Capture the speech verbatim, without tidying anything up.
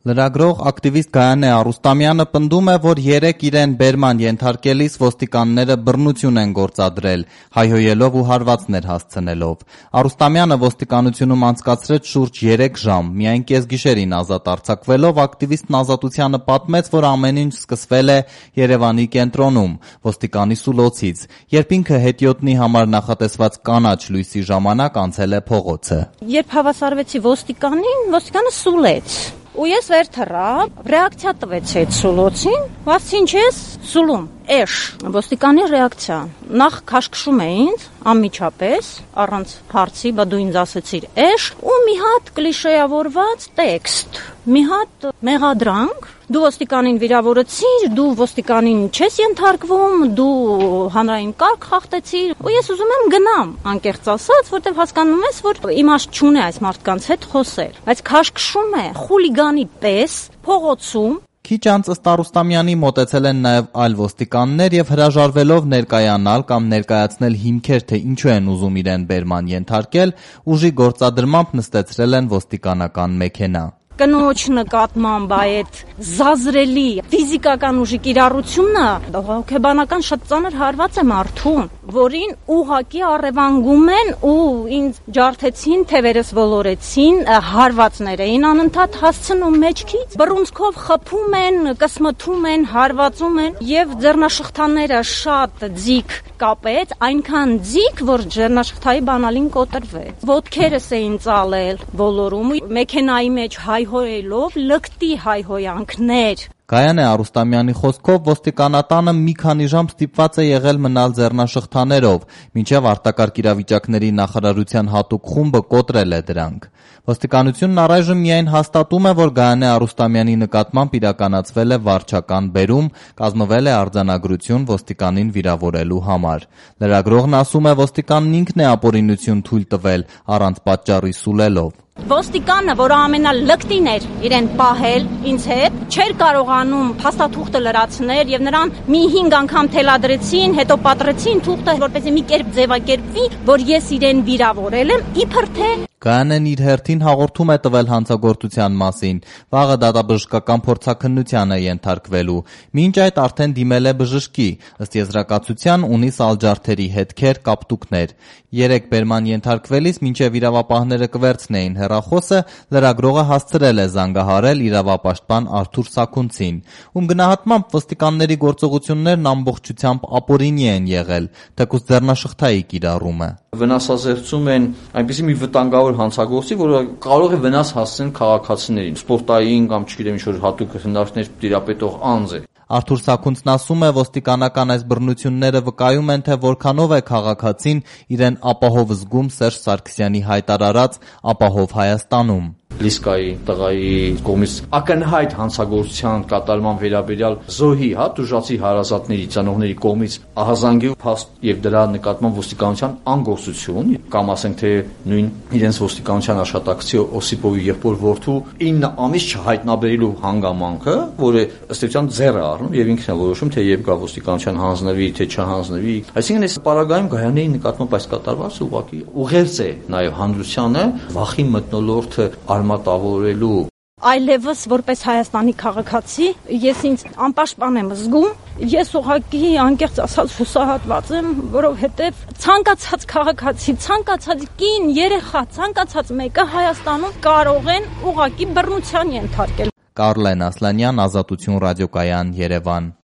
Լրագրող ակտիվիստ Գայանե Արուստամյանը պնդում է, որ երեկ իրեն բերման ենթարկելիս ոստիկանները բռնություն են գործադրել, հայհոյելով ու հարվածներ հասցնելով։ Արուստամյանը ոստիկանությունում անցկացրեց շուրջ երեք ժամ, միայն կեսգիշերին ազատ արձակվելով ակտիվիստն Ազատությանը պատմեց, որ ամեն ինչ սկսվել է Երևանի կենտրոնում, ոստիկանի սուլոցից, երբ ինքը հետիոտնի համար նախատեսված կանաչ լույսի ժամանակ անցել է փողոցը։ Երբ հավասարվեցի ոստիկանին, ոստիկանը սուլեց։ Ու ես վեր թռա, ռեակցիա տվեց այդ սուլոցին, ասի ինչ ես սուլում, էշ, ոստիկանի ռեակցիա, նախ քաշքշում է ինձ, անմիջապես, առանց հարցի, բա դու ինձ ասեցիր էշ, ու մի հատ կլիշեավորված տեքստ, մի հատ մեղադրանք, դու ոստիկանին վիրավորեցիր, դու ոստիկանին չես ենթարկվում, դու հանրային կարգ խախտեցիր, ու ես ուզում եմ գնամ, անկեղծ ասած, որտեղ հասկանում ես, որ իմաստ չունի այս մարդկանց հետ խոսել, բայց քաշքշում է խուլիգանի պես փողոցում։ Քիչ անց ըստ Արուստամյանի մոտեցել են նաև այլ ոստիկաններ եւ հրաժարվելով ներկայանալ կամ ներկայացնել հիմքեր, թե ինչու են ուզում իրեն բերման ենթարկել, ուժի գործադրմամբ նստեցրել են ոստիկանական մեքենա։ Կնոջ նկատմամբ այդ զազրելի ֆիզիկական ուժի կիրառությունը հոգեբանական շատ ծանր հարված է մարդուն, որին ուղղակի առևանգում են ու ինձ ջարդեցին, թևերս ոլորեցին, հարվածներ էին անընդհատ հասցնում մեջքից, բռունցքով խփում են, կսմթում են, հարվածում են եւ ձեռնաշղթաները շատ ձիգ կապեց, այնքան ձիգ, որ ձեռնաշղթայի բանալին կոտրվեց։ Ոտքերս էին ծալել, ոլորում, մեքենայի մեջ հայհոյելով լկտի հայհոյանքներ։ Գայանե Արուստամյանի խոսքով ոստիկանատանը մի քանի ժամ ստիպված է եղել մնալ ձեռնաշղթաներով, մինչև արտակարգ իրավիճակների նախարարության հատուկ խումբը կոտրել է դրանք։ Ոստիկանությունն առայժմ միայն հաստատում է, որ Գայանե Արուստամյանի նկատմամբ իրականացվել է վարչական բերում, կազմվել է արձանագրություն ոստիկանին վիրավորելու համար։ Լրագրողն ասում է, ոստիկանն ինքն է ապօրինություն թույլ տվել առանց պատճառի սուլելով։ Ոստիկանը, որը ամենալկտին էր իրեն պահել ինձ հետ, չէր կարողանում փաստաթուղթը լրացնել եւ նրան մի հինգ անգամ թելադրեցին, հետո պատռեցին թուղթը, որպեսզի մի կերպ ձևակերպվի, որ ես իրեն վիրավորել եմ, իբր թե Գայանեն իր հերթին հաղորդում է տվել հանցագործության մասին, վաղը դատաբժշկական փորձաքննության է ենթարկվելու, մինչ այդ արդեն դիմել է բժշկի, ըստ եզրակացության ունի սալջարդերի հետքեր, կապտուկներ։ Երեք բերման ենթարկվելիս մինչև իրավապահները կվերցնեին հեռախոսը, լրագրողը հասցրել է զանգահարել իրավապաշտպան Արթուր Սաքունցին, ում գնահատմամբ ոստիկանների գործողություններն ամբողջությամբ ապօրինի են եղել, թեկուզ ձեռնաշղթայի կիրառումը։ Վնասազերծում են այնպիսի մի վտանգավոր հանցագործի, որը կարող է վնաս հասցնել քաղաքացիներին, սպորտային կամ չգիտեմ ինչ-որ հատուկ հնարքներ տիրապետող անձ է։ Արթուր Սաքունցն ասում է, ոստիկանական այս բռնությունները վկայում են, թե որքանով է քաղաքացին իրեն ապահով զգում Սերժ Սարգսյանի հայտարարած ապահով Հայաստանում։ Լիսկայի տղայի կողմից ակնհայտ հանցագործության կատարման վերաբերյալ զոհի, հա, տուժածի հարազատների, ծանոթների կողմից ահազանգի փաստ եւ դրա նկատմամբ ոստիկանության անգործություն, կամ ասենք թե նույն իրենց ոստիկանության աշխատակցի Օսիպովի եղբոր որդու ինը ամիս չհայտնաբերելու հանգամանքը, որը ըստ էության ձեռ է առնում եւ ինքն է որոշում, թե երբ գա ոստիկանության հանձնվի, թե չհանձնվի։ Այսինքն այս պարագայում Գայանեի նկատմամբ այս կատարվածը ուղղակի ուղերձ է նաեւ հանրությանը վախի մթնոլորտը արմատավորելու։ Այլևս որպես Հայաստանի քաղաքացի ես ինձ անպաշտպան եմ զգում, ես ուղղակի անկեղծ ասած հուսահատված եմ, որովհետև ցանկացած քաղաքացի, ցանկացած կին, երեխա, ցանկացած մեկը Հայաստանում կարող են ուղղակի բռնության ենթարկել։ Կարլեն Ասլանյան, Ազատություն ռադիոկայան, Երևան։